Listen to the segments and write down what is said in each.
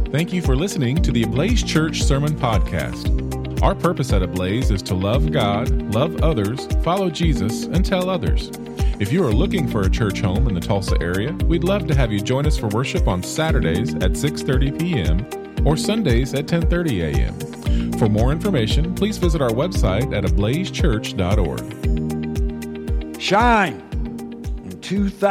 Thank you for listening to the Ablaze Church Sermon Podcast. Our purpose at Ablaze is to love God, love others, follow Jesus, and tell others. If you are looking for a church home in the Tulsa area, we'd love to have you join us for worship on Saturdays at 6:30 p.m. or Sundays at 10:30 a.m. For more information, please visit our website at ablazechurch.org. Shine. In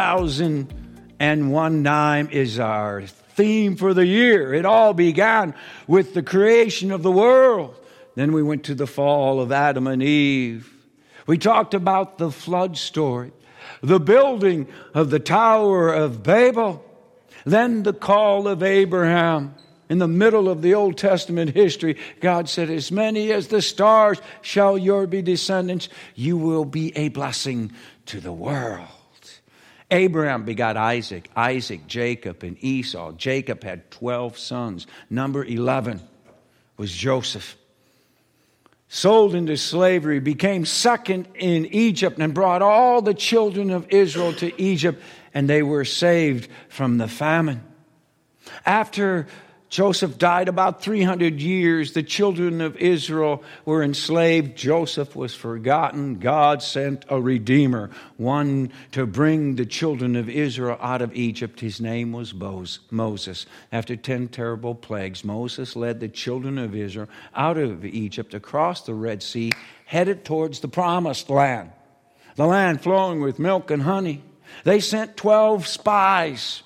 2001 is our theme for the year. It all began with the creation of the world. Then we went to the fall of Adam and Eve. We talked about the flood story, the building of the Tower of Babel, then the call of Abraham. In the middle of the Old Testament history, God said, as many as the stars shall your be descendants. You will be a blessing to the world. Abraham begot Isaac, Jacob, and Esau. Jacob had 12 sons. Number 11 was Joseph. Sold into slavery, became second in Egypt, and brought all the children of Israel to Egypt, and they were saved from the famine. After Joseph died, about 300 years, the children of Israel were enslaved. Joseph was forgotten. God sent a redeemer, one to bring the children of Israel out of Egypt. His name was Moses. After 10 terrible plagues, Moses led the children of Israel out of Egypt, across the Red Sea, headed towards the Promised Land, the land flowing with milk and honey. They sent 12 spies.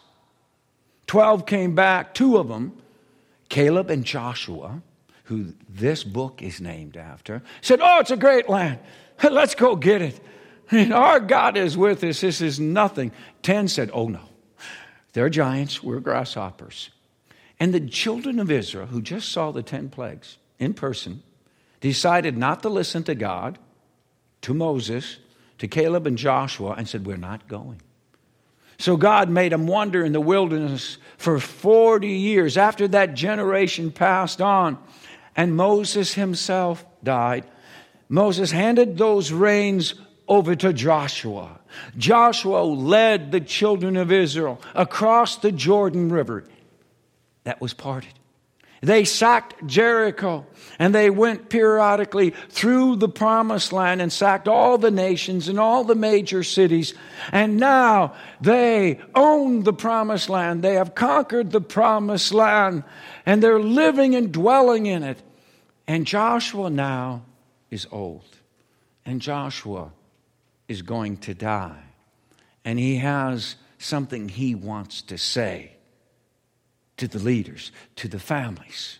12 came back. 2 of them, Caleb and Joshua, who this book is named after, said, oh, it's a great land. Let's go get it. And our God is with us. This is nothing. 10 said, oh, no. They're giants. We're grasshoppers. And the children of Israel, who just saw the 10 plagues in person, decided not to listen to God, to Moses, to Caleb and Joshua, and said, we're not going. So God made them wander in the wilderness for 40 years. After that generation passed on and Moses himself died, Moses handed those reins over to Joshua. Joshua led the children of Israel across the Jordan River that was parted. They sacked Jericho, and they went periodically through the Promised Land and sacked all the nations and all the major cities. And now they own the Promised Land. They have conquered the Promised Land, and they're living and dwelling in it. And Joshua now is old, and Joshua is going to die. And he has something he wants to say to the leaders, to the families.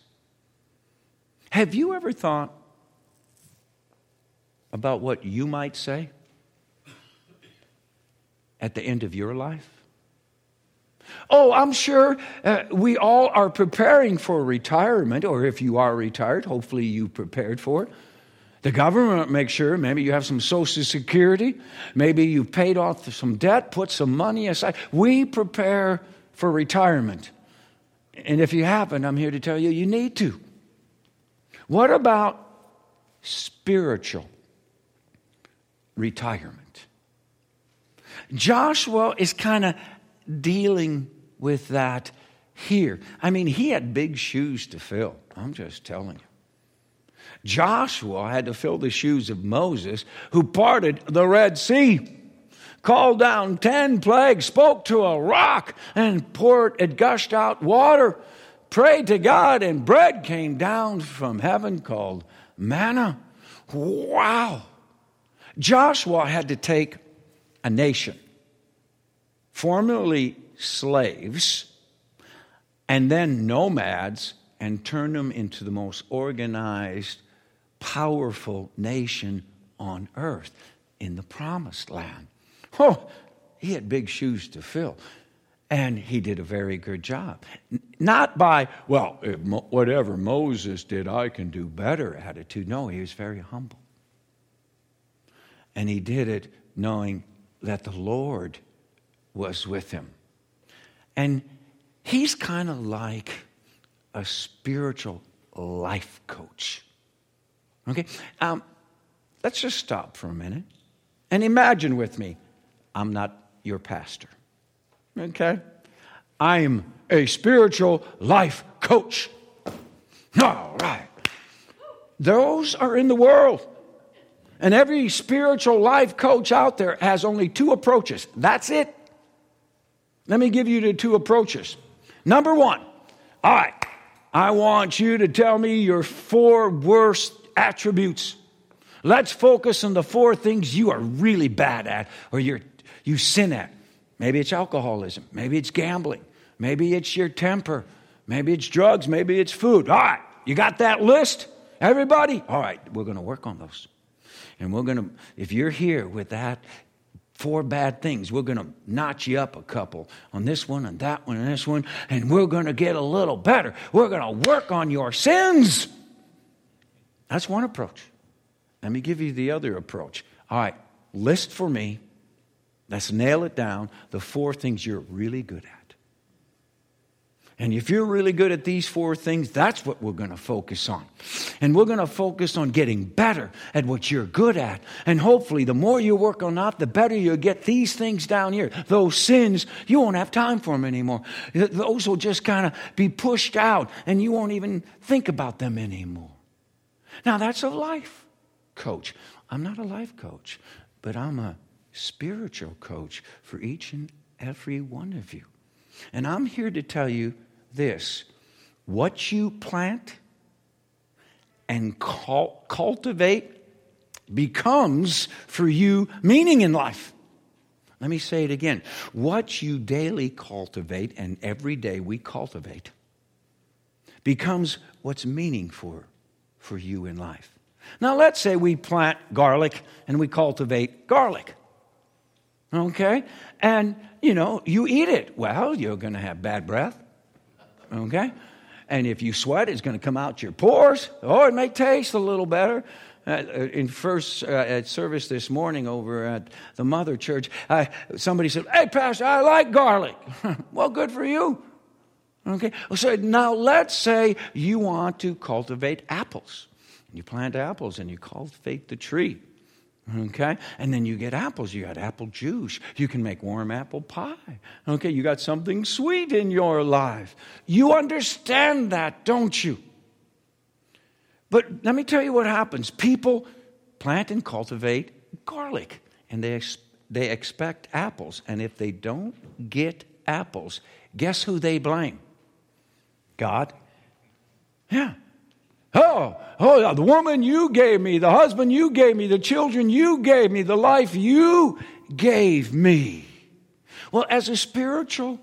Have you ever thought about what you might say at the end of your life? Oh, I'm sure we all are preparing for retirement, or if you are retired, hopefully you prepared for it. The government makes sure, maybe you have some Social Security, maybe you've paid off some debt, put some money aside. We prepare for retirement. And if you haven't, I'm here to tell you, you need to. What about spiritual retirement? Joshua is kind of dealing with that here. I mean, he had big shoes to fill. I'm just telling you. Joshua had to fill the shoes of Moses, who parted the Red Sea, called down 10 plagues, spoke to a rock, and it gushed out water, prayed to God, and bread came down from heaven called manna. Wow. Joshua had to take a nation, formerly slaves, and then nomads, and turn them into the most organized, powerful nation on earth in the Promised Land. Oh, he had big shoes to fill. And he did a very good job. Not by, well, whatever Moses did, I can do better attitude. No, he was very humble. And he did it knowing that the Lord was with him. And he's kind of like a spiritual life coach. Okay? Let's just stop for a minute and imagine with me, I'm not your pastor. Okay? I'm a spiritual life coach. All right. Those are in the world. And every spiritual life coach out there has only 2 approaches. That's it. Let me give you the 2 approaches. Number 1. All right. I want you to tell me your 4 worst attributes. Let's focus on the 4 things you are really bad at or you sin at. Maybe it's alcoholism. Maybe it's gambling. Maybe it's your temper. Maybe it's drugs. Maybe it's food. All right. You got that list? Everybody? All right. We're going to work on those. And we're going to, if you're here with that 4 bad things, we're going to notch you up a couple on this one and that one and this one, and we're going to get a little better. We're going to work on your sins. That's one approach. Let me give you the other approach. All right, list for me. Let's nail it down. The 4 things you're really good at. And if you're really good at these 4 things, that's what we're going to focus on. And we're going to focus on getting better at what you're good at. And hopefully, the more you work on that, the better you'll get these things down here. Those sins, you won't have time for them anymore. Those will just kind of be pushed out, and you won't even think about them anymore. Now, that's a life coach. I'm not a life coach, but I'm a spiritual coach for each and every one of you. And I'm here to tell you this. What you plant and cultivate becomes for you meaning in life. Let me say it again. What you daily cultivate, and every day we cultivate, becomes what's meaning for you in life. Now let's say we plant garlic and we cultivate garlic. Okay? And, you eat it. Well, you're going to have bad breath. Okay? And if you sweat, it's going to come out your pores. Oh, it may taste a little better. In first service this morning over at the Mother Church, somebody said, "Hey, Pastor, I like garlic." Well, good for you. Okay? So now let's say you want to cultivate apples. You plant apples and you cultivate the tree. Okay? And then you get apples. You got apple juice. You can make warm apple pie. Okay? You got something sweet in your life. You understand that, don't you? But let me tell you what happens. People plant and cultivate garlic. And they expect apples. And if they don't get apples, guess who they blame? God. Yeah. Oh, the woman you gave me, the husband you gave me, the children you gave me, the life you gave me. Well, as a spiritual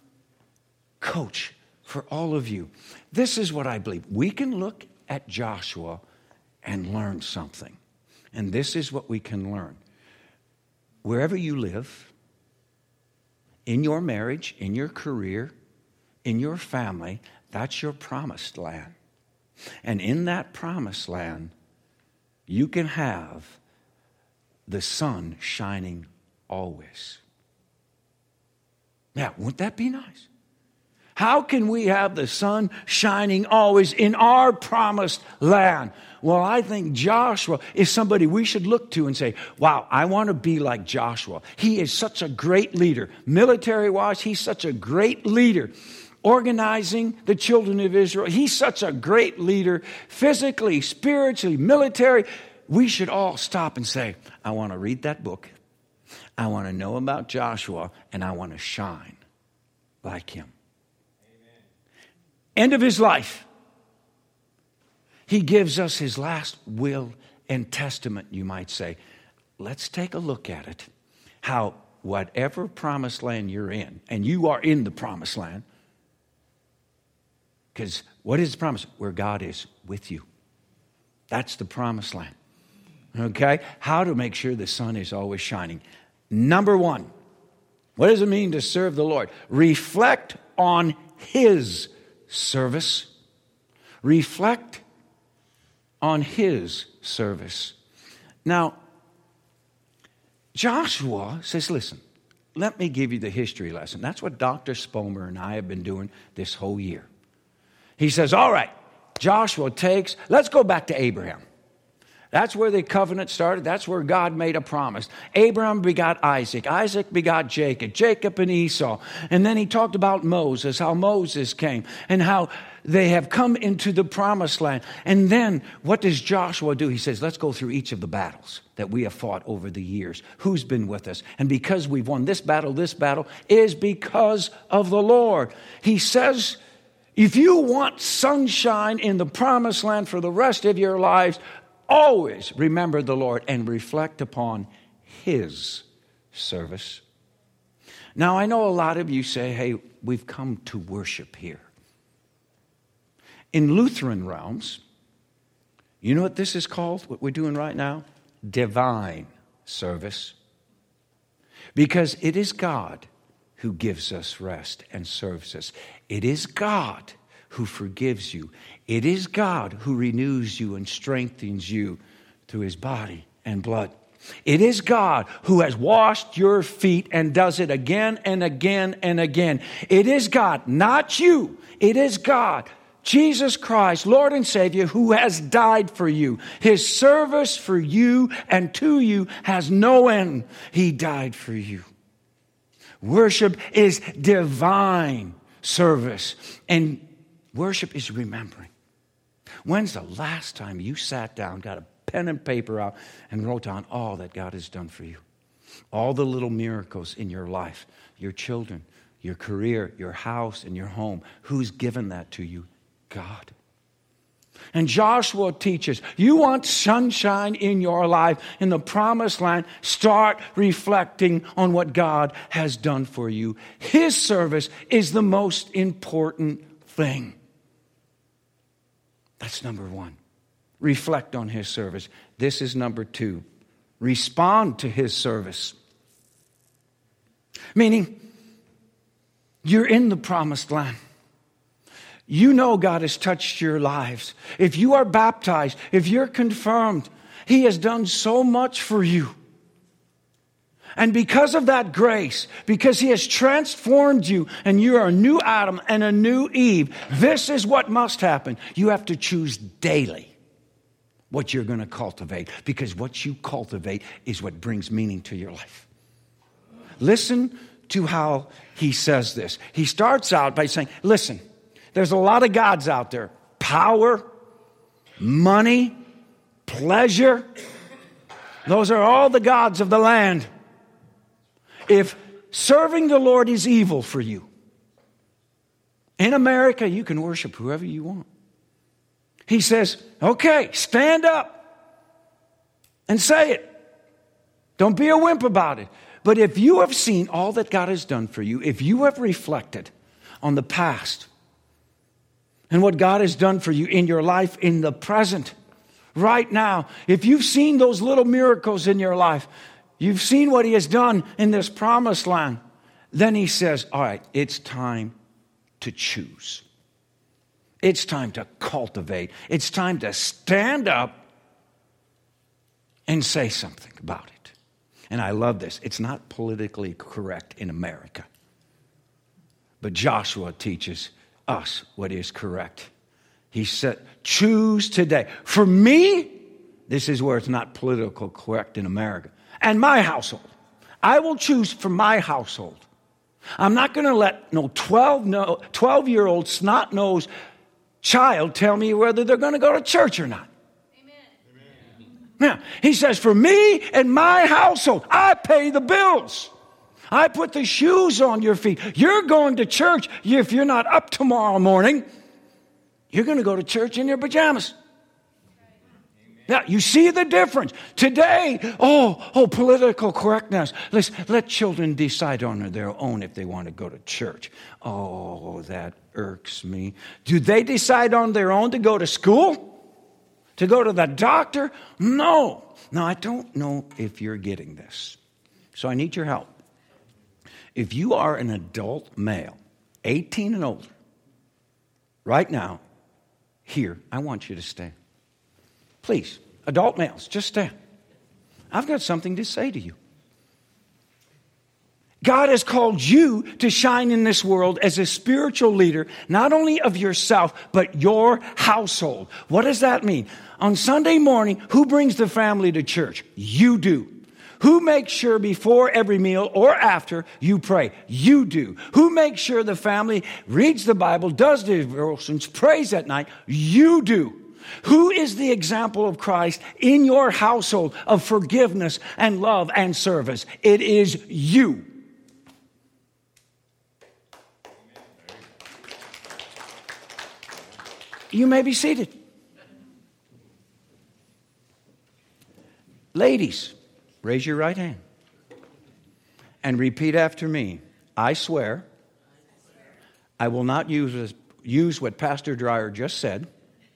coach for all of you, this is what I believe. We can look at Joshua and learn something. And this is what we can learn. Wherever you live, in your marriage, in your career, in your family, that's your promised land. And in that promised land, you can have the sun shining always. Now, wouldn't that be nice? How can we have the sun shining always in our promised land? Well, I think Joshua is somebody we should look to and say, wow, I want to be like Joshua. He is such a great leader. Military-wise, he's such a great leader. Organizing the children of Israel. He's such a great leader, physically, spiritually, military. We should all stop and say, I want to read that book. I want to know about Joshua, and I want to shine like him. Amen. End of his life. He gives us his last will and testament, you might say. Let's take a look at it. How whatever promised land you're in, and you are in the promised land, because what is the promise? Where God is with you. That's the promised land. Okay? How to make sure the sun is always shining. Number 1, what does it mean to serve the Lord? Reflect on his service. Reflect on his service. Now, Joshua says, listen, let me give you the history lesson. That's what Dr. Spomer and I have been doing this whole year. He says, all right, Joshua let's go back to Abraham. That's where the covenant started. That's where God made a promise. Abraham begot Isaac. Isaac begot Jacob. Jacob and Esau. And then he talked about Moses, how Moses came, and how they have come into the promised land. And then what does Joshua do? He says, let's go through each of the battles that we have fought over the years. Who's been with us? And because we've won this battle is because of the Lord. He says, if you want sunshine in the promised land for the rest of your lives, always remember the Lord and reflect upon His service. Now, I know a lot of you say, hey, we've come to worship here. In Lutheran realms, you know what this is called, what we're doing right now? Divine service. Because it is God who gives us rest and serves us. It is God who forgives you. It is God who renews you and strengthens you through His body and blood. It is God who has washed your feet and does it again and again and again. It is God, not you. It is God, Jesus Christ, Lord and Savior, who has died for you. His service for you and to you has no end. He died for you. Worship is divine service. And worship is remembering. When's the last time you sat down, got a pen and paper out, and wrote down all that God has done for you? All the little miracles in your life, your children, your career, your house, and your home. Who's given that to you? God. And Joshua teaches, you want sunshine in your life, in the promised land, start reflecting on what God has done for you. His service is the most important thing. That's number one. Reflect on His service. This is number two. Respond to His service. Meaning, you're in the promised land. You know God has touched your lives. If you are baptized, if you're confirmed, He has done so much for you. And because of that grace, because He has transformed you and you are a new Adam and a new Eve, this is what must happen. You have to choose daily what you're going to cultivate, because what you cultivate is what brings meaning to your life. Listen to how he says this. He starts out by saying, listen, there's a lot of gods out there. Power, money, pleasure. Those are all the gods of the land. If serving the Lord is evil for you, in America, you can worship whoever you want. He says, okay, stand up and say it. Don't be a wimp about it. But if you have seen all that God has done for you, if you have reflected on the past and what God has done for you in your life, in the present, right now, if you've seen those little miracles in your life, you've seen what He has done in this promised land, then He says, all right, it's time to choose. It's time to cultivate. It's time to stand up and say something about it. And I love this. It's not politically correct in America. But Joshua teaches us what is correct. He said, choose today. For me, this is where it's not political correct in America. And my household. I will choose for my household. I'm not going to let no 12-year-old snot-nosed child tell me whether they're going to go to church or not. Yeah, he says, for me and my household, I pay the bills. I put the shoes on your feet. You're going to church. If you're not up tomorrow morning, you're going to go to church in your pajamas. Now, you see the difference. Today, political correctness. Let children decide on their own if they want to go to church. Oh, that irks me. Do they decide on their own to go to school? To go to the doctor? No. Now, I don't know if you're getting this. So I need your help. If you are an adult male, 18 and older, right now, here, I want you to stand. Please, adult males, just stand. I've got something to say to you. God has called you to shine in this world as a spiritual leader, not only of yourself, but your household. What does that mean? On Sunday morning, who brings the family to church? You do. Who makes sure before every meal or after you pray? You do. Who makes sure the family reads the Bible, does devotions, prays at night? You do. Who is the example of Christ in your household of forgiveness and love and service? It is you. You may be seated. Ladies, raise your right hand and repeat after me. I swear I will not use what Pastor Dreyer just said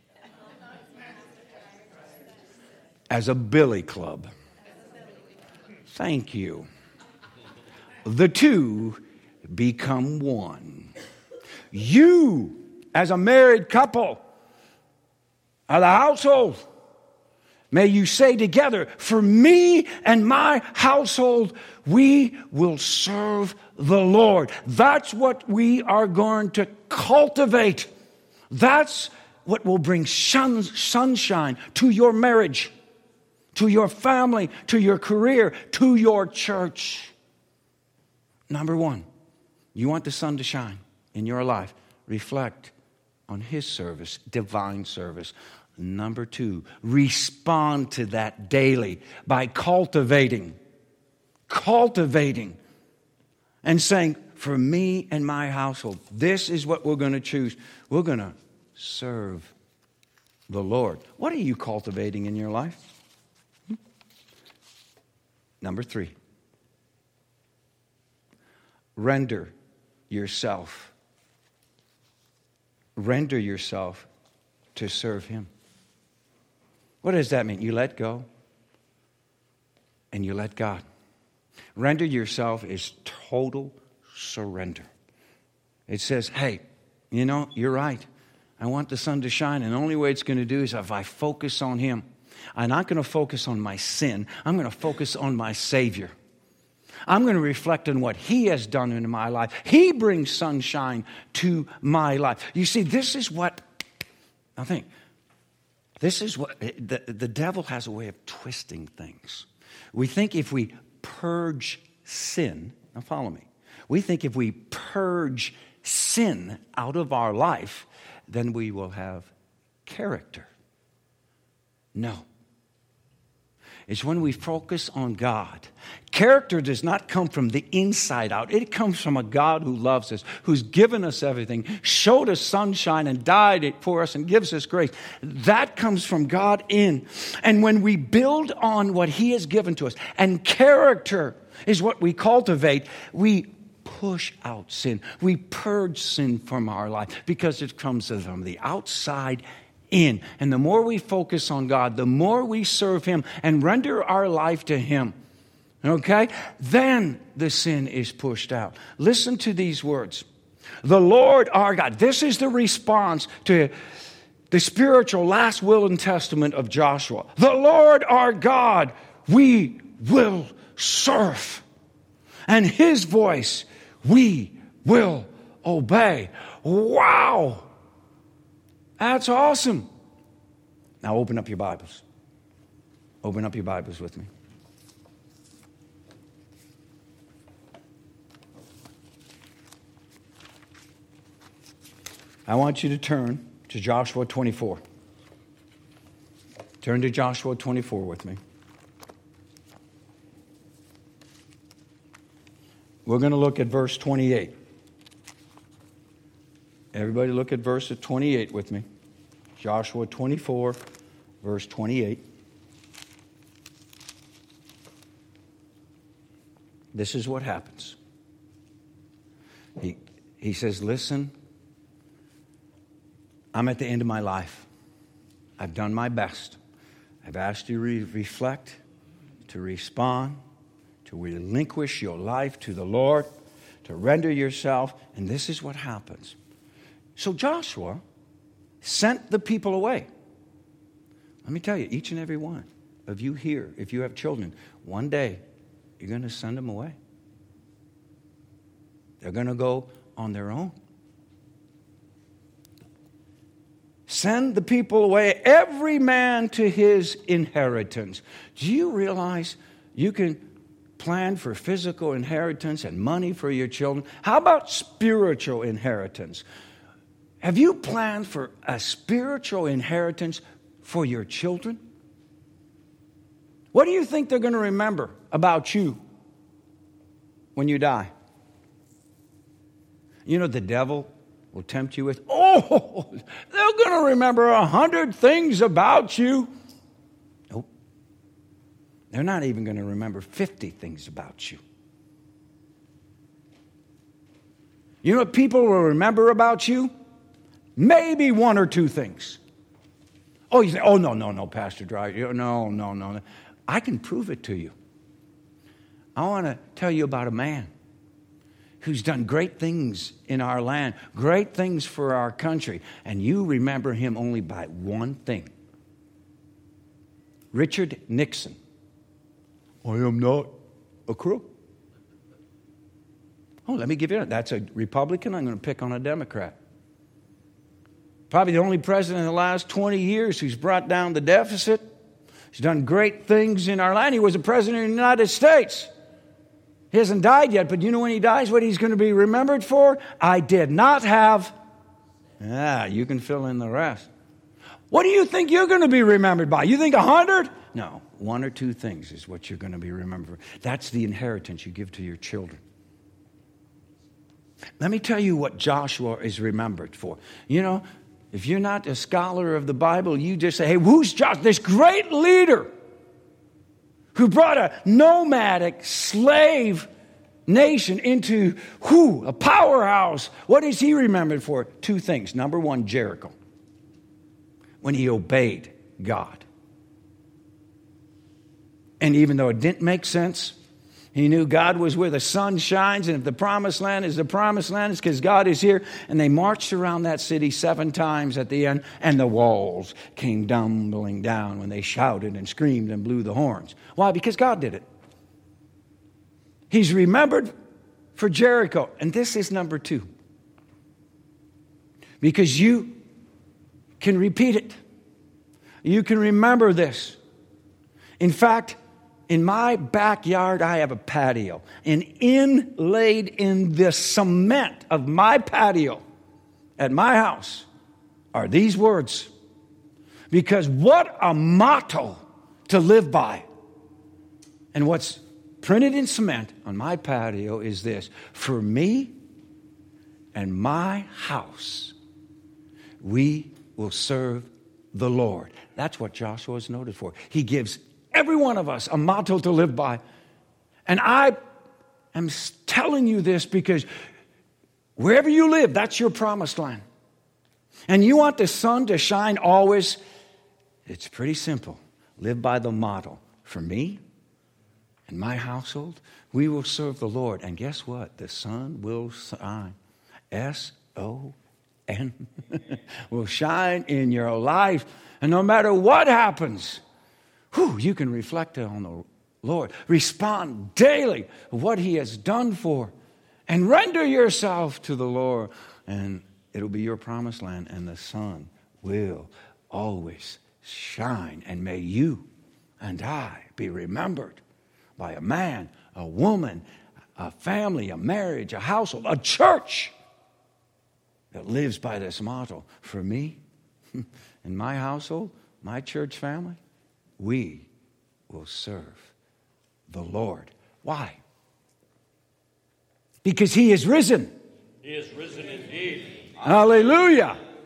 as a billy club. Thank you. The two become one. You, as a married couple, of the household, may you say together, for me and my household, we will serve the Lord. That's what we are going to cultivate. That's what will bring sunshine to your marriage, to your family, to your career, to your church. Number one, you want the sun to shine in your life. Reflect on His service, divine service. Number two, respond to that daily by cultivating, and saying, for me and my household, this is what we're going to choose. We're going to serve the Lord. What are you cultivating in your life? Number three, render yourself to serve Him. What does that mean? You let go and you let God. Render yourself is total surrender. It says, hey, you're right. I want the sun to shine, and the only way it's going to do is if I focus on Him. I'm not going to focus on my sin. I'm going to focus on my Savior. I'm going to reflect on what He has done in my life. He brings sunshine to my life. You see, this is what the devil has a way of twisting things. We think if we purge sin, now follow me. We think if we purge sin out of our life, then we will have character. No. It's when we focus on God. Character does not come from the inside out. It comes from a God who loves us, who's given us everything, showed us sunshine and died for us and gives us grace. That comes from God in. And when we build on what He has given to us, and character is what we cultivate, we push out sin. We purge sin from our life because it comes from the outside in. And the more we focus on God, the more we serve Him and render our life to Him, okay, then the sin is pushed out. Listen to these words. The Lord our God. This is the response to the spiritual last will and testament of Joshua. The Lord our God, we will serve. And His voice we will obey. Wow! That's awesome. Now open up your Bibles. Open up your Bibles with me. I want you to turn to Joshua 24. Turn to Joshua 24 with me. We're going to look at verse 28. Everybody look at verse 28 with me. Joshua 24, verse 28. This is what happens. He says, listen, I'm at the end of my life. I've done my best. I've asked you to reflect, to respond, to relinquish your life to the Lord, to render yourself, and this is what happens. So Joshua sent the people away. Let me tell you, each and every one of you here, if you have children, one day you're going to send them away. They're going to go on their own. Send the people away, every man to his inheritance. Do you realize you can plan for physical inheritance and money for your children? How about spiritual inheritance? Have you planned for a spiritual inheritance for your children? What do you think they're going to remember about you when you die? You know, the devil will tempt you with, oh, they're going to remember 100 things about you. Nope. They're not even going to remember 50 things about you. You know what people will remember about you? Maybe 1 or 2 things. Oh, you say, oh, no, Pastor Dry. No. I can prove it to you. I want to tell you about a man who's done great things in our land, great things for our country, and you remember him only by one thing. Richard Nixon. I am not a crook. Oh, let me give you that. That's a Republican. I'm going to pick on a Democrat. Probably the only president in the last 20 years who's brought down the deficit. He's done great things in our land. He was a president of the United States. He hasn't died yet, but you know when he dies what he's going to be remembered for? I did not have. You can fill in the rest. What do you think you're going to be remembered by? You think 100? No, 1 or 2 things is what you're going to be remembered for. That's the inheritance you give to your children. Let me tell you what Joshua is remembered for. You know, if you're not a scholar of the Bible, you just say, hey, who's Joshua? This great leader who brought a nomadic slave nation into a powerhouse. What is he remembered for? 2 things. Number 1, Jericho. When he obeyed God. And even though it didn't make sense, he knew God was where the sun shines, and if the promised land is the promised land, it's because God is here. And they marched around that city 7 times at the end, and the walls came tumbling down when they shouted and screamed and blew the horns. Why? Because God did it. He's remembered for Jericho. And this is number 2. Because you can repeat it. You can remember this. In fact, in my backyard, I have a patio. And inlaid in the cement of my patio at my house are these words. Because what a motto to live by. And what's printed in cement on my patio is this. For me and my house, we will serve the Lord. That's what Joshua is noted for. He gives every one of us a motto to live by. And I am telling you this because wherever you live, that's your promised land. And you want the sun to shine always, it's pretty simple. Live by the motto. For me and my household, we will serve the Lord. And guess what? The sun will shine. S-O-N will shine in your life. And no matter what happens, you can reflect on the Lord. Respond daily to what He has done for. And render yourself to the Lord. And it'll be your promised land. And the sun will always shine. And may you and I be remembered by a man, a woman, a family, a marriage, a household, a church that lives by this motto. For me and my household, my church family, we will serve the Lord. Why? Because He is risen. He is risen indeed. Hallelujah.